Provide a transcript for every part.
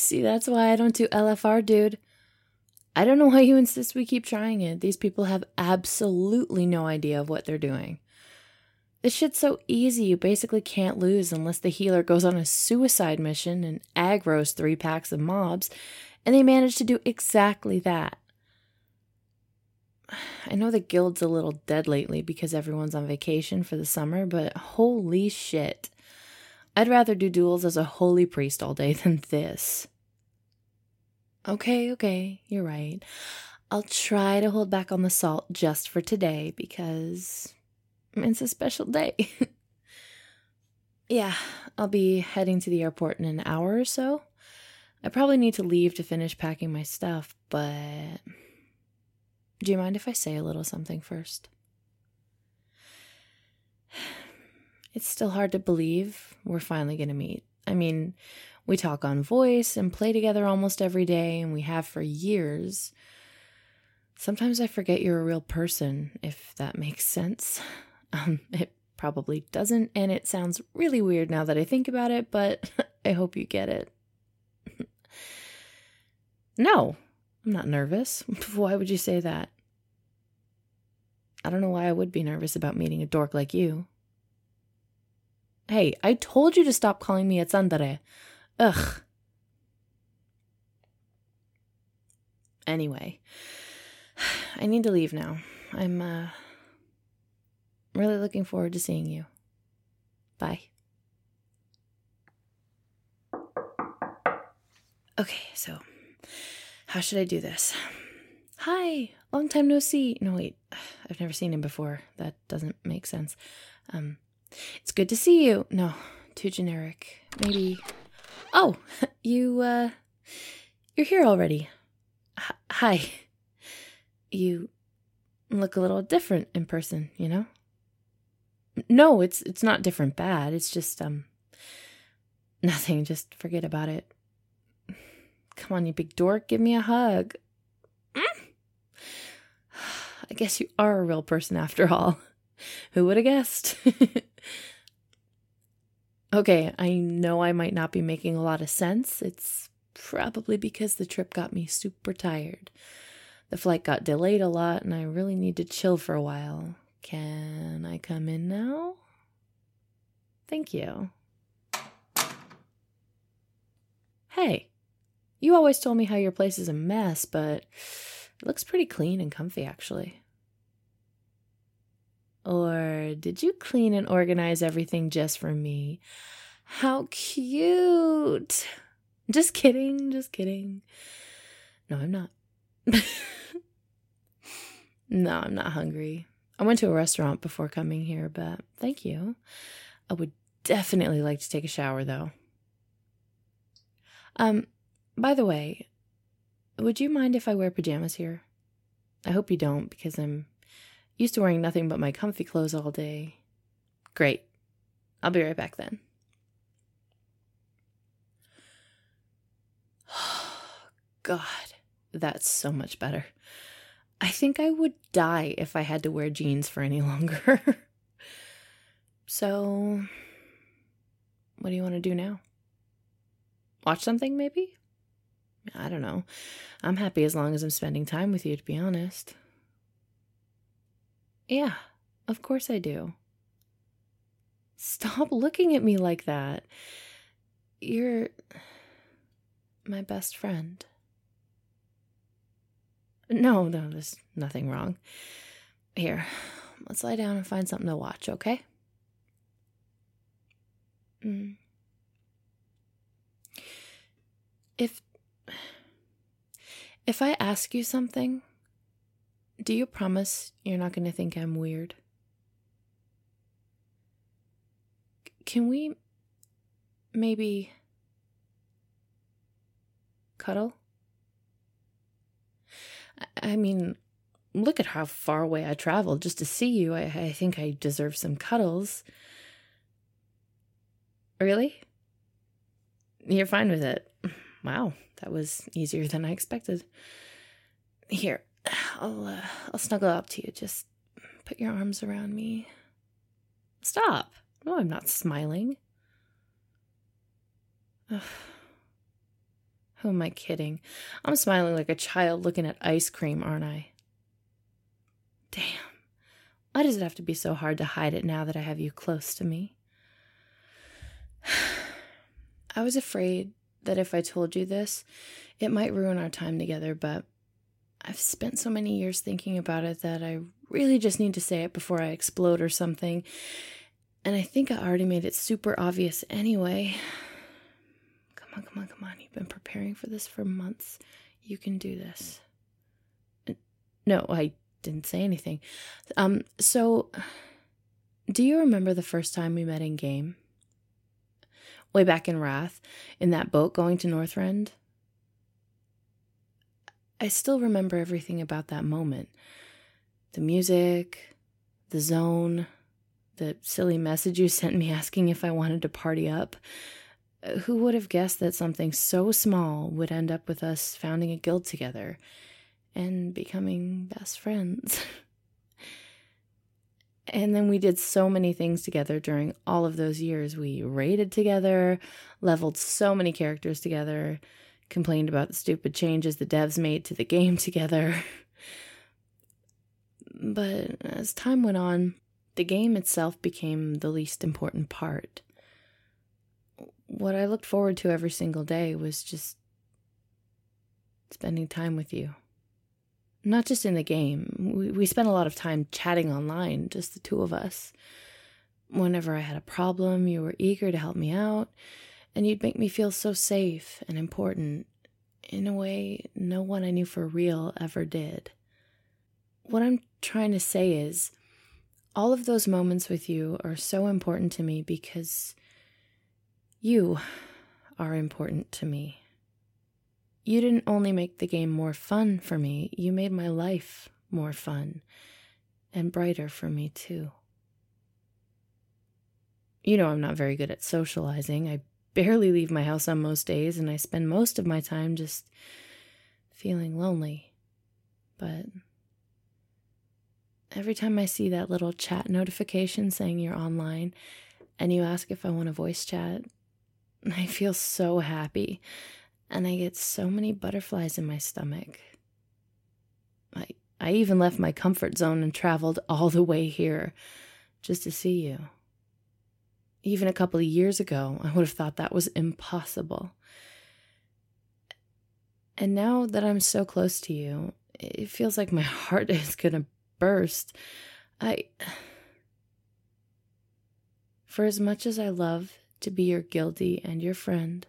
See, that's why I don't do LFR, dude. I don't know why you insist we keep trying it. These people have absolutely no idea of what they're doing. This shit's so easy, you basically can't lose unless the healer goes on a suicide mission and aggroes 3 packs of mobs, and they manage to do exactly that. I know the guild's a little dead lately because everyone's on vacation for the summer, but holy shit. I'd rather do duels as a holy priest all day than this. Okay, you're right. I'll try to hold back on the salt just for today because it's a special day. Yeah, I'll be heading to the airport in an hour or so. I probably need to leave to finish packing my stuff, but do you mind if I say a little something first? It's still hard to believe we're finally going to meet. I mean, we talk on voice and play together almost every day, and we have for years. Sometimes I forget you're a real person, if that makes sense. It probably doesn't, and it sounds really weird now that I think about it, but I hope you get it. No, I'm not nervous. Why would you say that? I don't know why I would be nervous about meeting a dork like you. Hey, I told you to stop calling me a tsundere. Ugh. Anyway, I need to leave now. I'm really looking forward to seeing you. Bye. Okay, so how should I do this? Hi, long time no see. No, wait, I've never seen him before. That doesn't make sense. It's good to see you. No, too generic. Maybe. Oh, you're here already. Hi. You look a little different in person, you know? No, it's not different bad. It's just, nothing. Just forget about it. Come on, you big dork. Give me a hug. I guess you are a real person after all. Who would have guessed? Okay, I know I might not be making a lot of sense. It's probably because the trip got me super tired. The flight got delayed a lot, and I really need to chill for a while. Can I come in now? Thank you. Hey, you always told me how your place is a mess, but it looks pretty clean and comfy, actually. Or did you clean and organize everything just for me? How cute. Just kidding. No, I'm not. No, I'm not hungry. I went to a restaurant before coming here, but thank you. I would definitely like to take a shower, though. By the way, would you mind if I wear pajamas here? I hope you don't, because I'm used to wearing nothing but my comfy clothes all day. Great. I'll be right back then. God, that's so much better. I think I would die if I had to wear jeans for any longer. So, what do you want to do now? Watch something, maybe? I don't know. I'm happy as long as I'm spending time with you, to be honest. Yeah, of course I do. Stop looking at me like that. You're my best friend. No, there's nothing wrong. Here, let's lie down and find something to watch, okay? If I ask you something, do you promise you're not going to think I'm weird? Can we maybe cuddle? I mean, look at how far away I traveled just to see you. I think I deserve some cuddles. Really? You're fine with it? Wow, that was easier than I expected. Here, I'll snuggle up to you. Just put your arms around me. Stop. No, I'm not smiling. Ugh. Who am I kidding? I'm smiling like a child looking at ice cream, aren't I? Damn. Why does it have to be so hard to hide it now that I have you close to me? I was afraid that if I told you this, it might ruin our time together, but I've spent so many years thinking about it that I really just need to say it before I explode or something. And I think I already made it super obvious anyway. Come on. You've been preparing for this for months. You can do this. No, I didn't say anything. So, do you remember the first time we met in game? Way back in Wrath, in that boat going to Northrend? I still remember everything about that moment. The music, the zone, the silly message you sent me asking if I wanted to party up. Who would have guessed that something so small would end up with us founding a guild together and becoming best friends? And then we did so many things together during all of those years. We raided together, leveled so many characters together, complained about the stupid changes the devs made to the game together. But as time went on, the game itself became the least important part. What I looked forward to every single day was just spending time with you. Not just in the game. We spent a lot of time chatting online, just the two of us. Whenever I had a problem, you were eager to help me out, and you'd make me feel so safe and important in a way no one I knew for real ever did. What I'm trying to say is, all of those moments with you are so important to me because you are important to me. You didn't only make the game more fun for me, you made my life more fun and brighter for me too. You know I'm not very good at socializing. I barely leave my house on most days, and I spend most of my time just feeling lonely. But every time I see that little chat notification saying you're online and you ask if I want to voice chat, I feel so happy. And I get so many butterflies in my stomach. I even left my comfort zone and traveled all the way here just to see you. Even a couple of years ago, I would have thought that was impossible. And now that I'm so close to you, it feels like my heart is gonna burst. For as much as I love to be your guildie and your friend,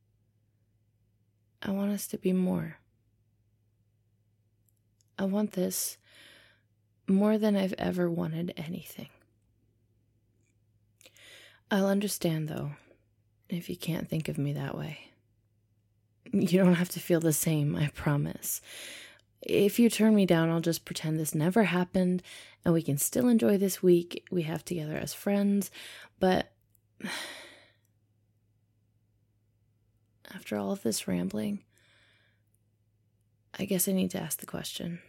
I want us to be more. I want this more than I've ever wanted anything. I'll understand, though, if you can't think of me that way. You don't have to feel the same, I promise. If you turn me down, I'll just pretend this never happened, and we can still enjoy this week we have together as friends, but after all of this rambling, I guess I need to ask the question.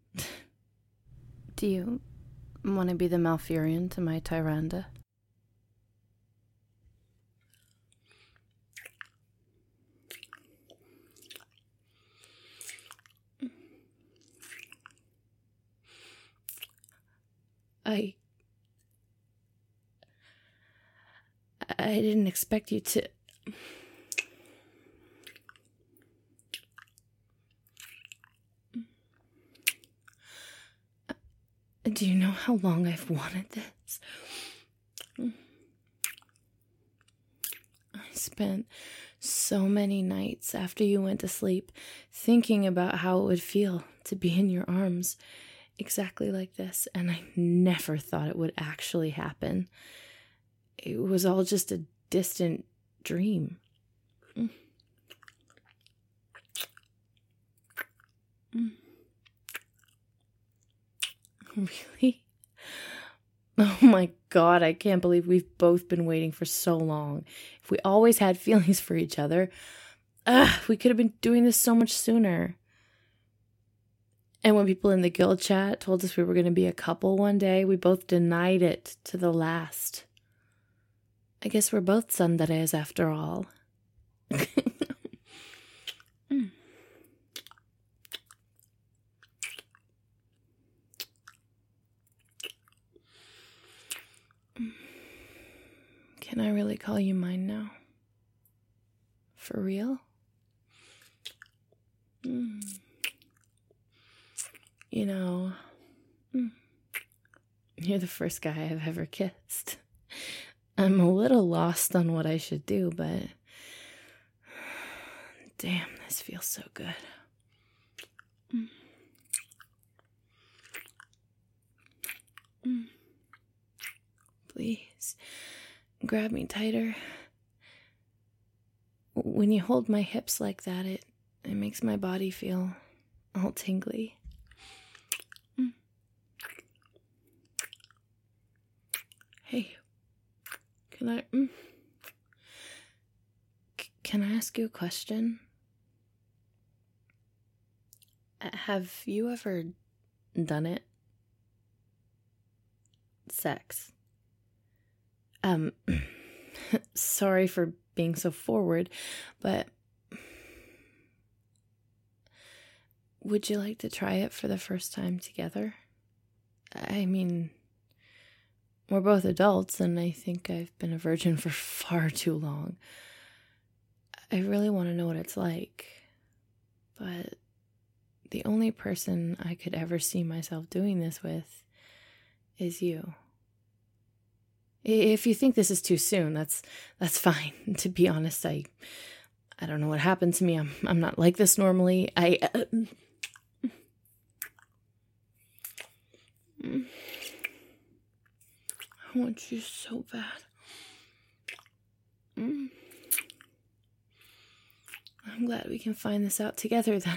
Do you want to be the Malfurion to my Tyrande? I didn't expect you to... Do you know how long I've wanted this? I spent so many nights after you went to sleep thinking about how it would feel to be in your arms exactly like this, and I never thought it would actually happen. It was all just a distant dream. Really? Oh my God, I can't believe we've both been waiting for so long. If we always had feelings for each other, we could have been doing this so much sooner. And when people in the guild chat told us we were going to be a couple one day, we both denied it to the last. I guess we're both tsunderes after all. Can I really call you mine now? For real? You know, you're the first guy I've ever kissed. I'm a little lost on what I should do, but damn, this feels so good. Please, grab me tighter. When you hold my hips like that, it makes my body feel all tingly. Hey, can I ask you a question? Have you ever done it? Sex. Sorry for being so forward, but would you like to try it for the first time together? I mean, we're both adults, and I think I've been a virgin for far too long. I really want to know what it's like, but the only person I could ever see myself doing this with is you. If you think this is too soon, that's fine. To be honest, I don't know what happened to me. I'm not like this normally. I want you so bad. I'm glad we can find this out together then.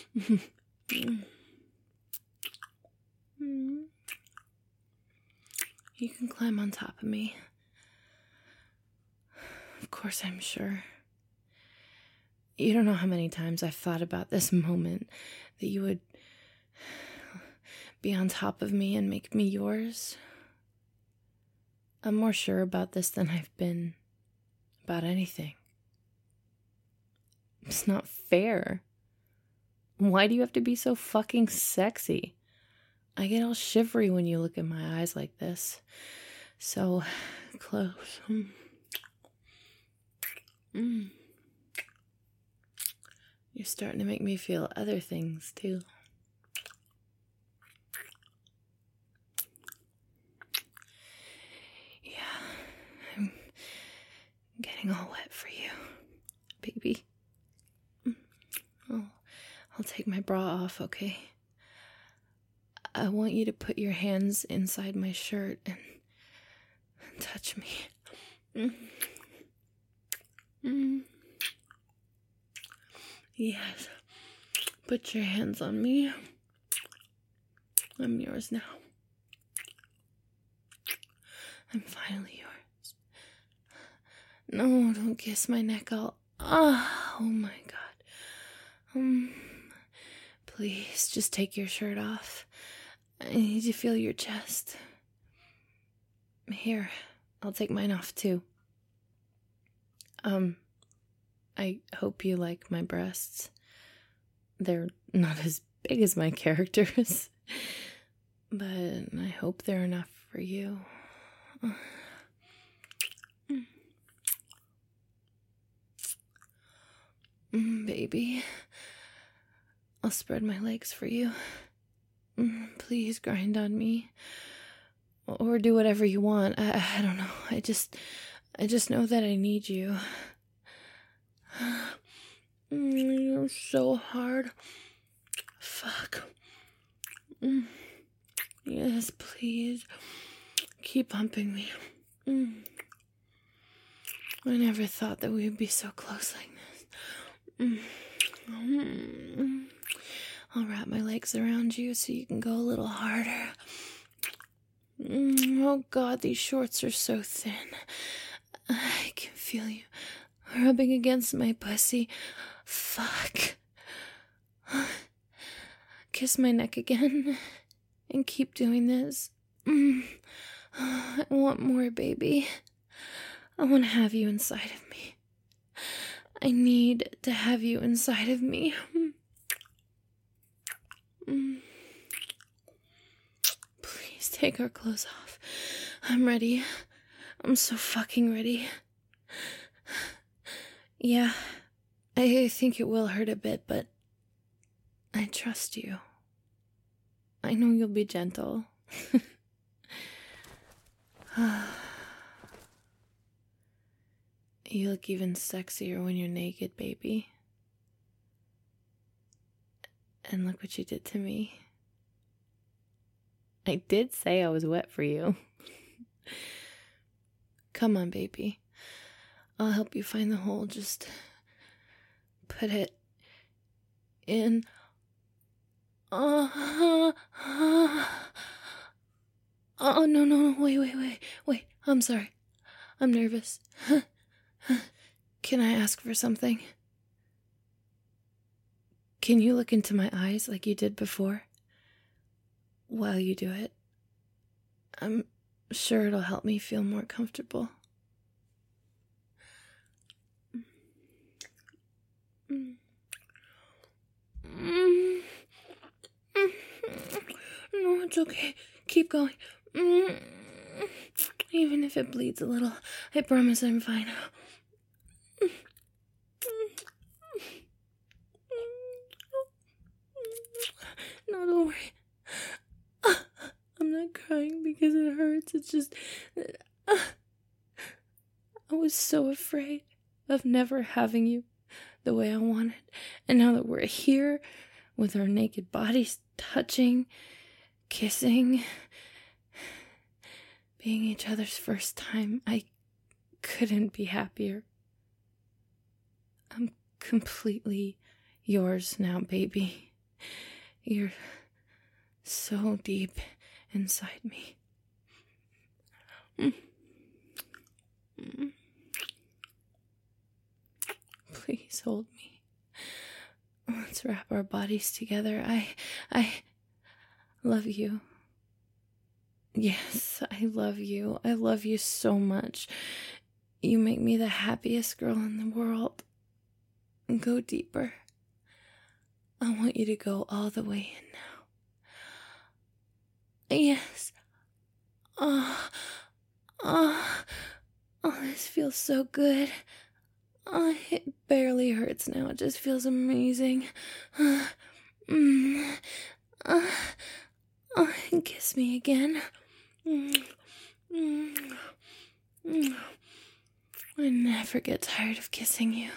You can climb on top of me. Of course, I'm sure. You don't know how many times I've thought about this moment, that you would be on top of me and make me yours. I'm more sure about this than I've been about anything. It's not fair. Why do you have to be so fucking sexy? I get all shivery when you look in my eyes like this. So close. You're starting to make me feel other things, too. Yeah, I'm getting all wet for you, baby. I'll take my bra off, okay? I want you to put your hands inside my shirt and touch me. Yes. Put your hands on me. I'm yours now. I'm finally yours. No, don't kiss my neck. Oh my God. Please, just take your shirt off. I need to feel your chest. Here, I'll take mine off too. I hope you like my breasts. They're not as big as my characters, but I hope they're enough for you. Baby, I'll spread my legs for you. Please grind on me. Or do whatever you want. I don't know. I just know that I need you. You're so hard. Fuck. Yes, please. Keep humping me. I never thought that we would be so close like this. I'll wrap my legs around you so you can go a little harder. Oh God, these shorts are so thin. I can feel you rubbing against my pussy. Fuck. Kiss my neck again and keep doing this. I want more, baby. I want to have you inside of me. I need to have you inside of me. Please take our clothes off. I'm ready. I'm so fucking ready. Yeah, I think it will hurt a bit, but I trust you. I know you'll be gentle. You look even sexier when you're naked, baby. And look what you did to me. I did say I was wet for you. Come on, baby. I'll help you find the hole. Just put it in. Oh, no. Wait. I'm sorry. I'm nervous. Can I ask for something? Can you look into my eyes like you did before? While you do it. I'm sure it'll help me feel more comfortable. No, it's okay. Keep going. Even if it bleeds a little, I promise I'm fine. No, don't worry. I'm not crying because it hurts. It's just... I was so afraid of never having you the way I wanted. And now that we're here, with our naked bodies touching, kissing, being each other's first time, I couldn't be happier. I'm completely yours now, baby. You're so deep inside me. Please hold me. Let's wrap our bodies together. I love you. Yes, I love you. I love you so much. You make me the happiest girl in the world. Go deeper. I want you to go all the way in now. Yes. This feels so good. It barely hurts now. It just feels amazing. Kiss me again. I never get tired of kissing you.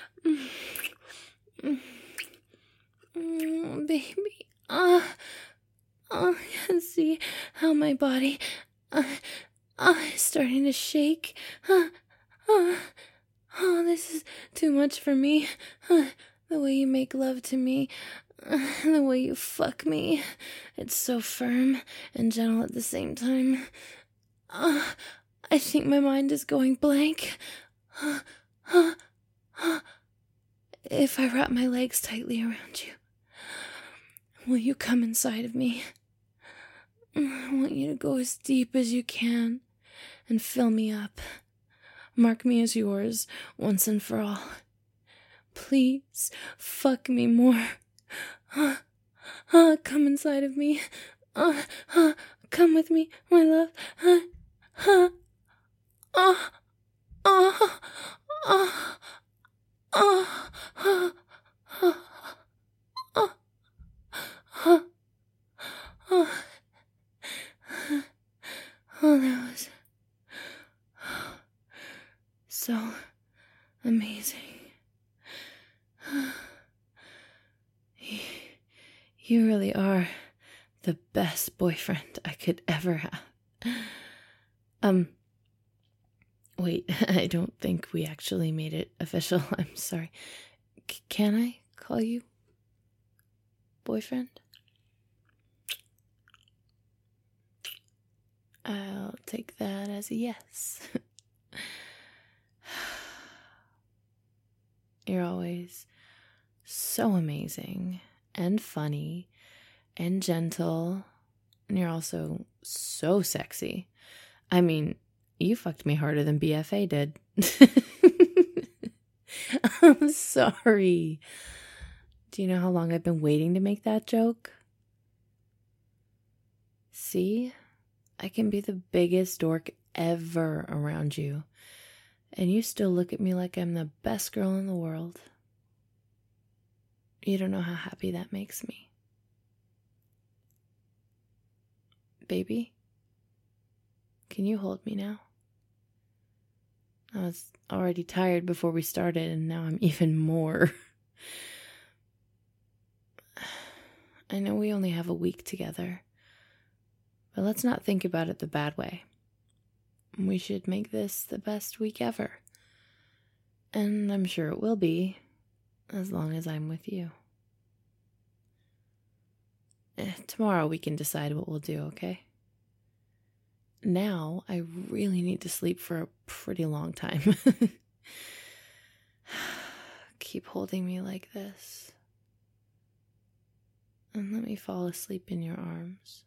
Baby. See how my body is starting to shake. This is too much for me. The way you make love to me, the way you fuck me, it's so firm and gentle at the same time. I think my mind is going blank. If I wrap my legs tightly around you, will you come inside of me? I want you to go as deep as you can and fill me up. Mark me as yours once and for all. Please fuck me more. Come inside of me. Come with me, my love. That was so amazing. You really are the best boyfriend I could ever have. Wait, I don't think we actually made it official. I'm sorry. Can I call you boyfriend? I'll take that as a yes. You're always so amazing and funny and gentle, and you're also so sexy. I mean, you fucked me harder than BFA did. I'm sorry. Do you know how long I've been waiting to make that joke? See? I can be the biggest dork ever around you, and you still look at me like I'm the best girl in the world. You don't know how happy that makes me. Baby, can you hold me now? I was already tired before we started, and now I'm even more. I know we only have a week together, but let's not think about it the bad way. We should make this the best week ever. And I'm sure it will be, as long as I'm with you. Tomorrow we can decide what we'll do, okay? Now I really need to sleep for a pretty long time. Keep holding me like this. And let me fall asleep in your arms.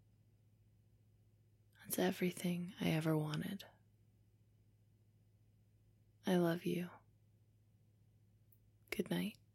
That's everything I ever wanted. I love you. Good night.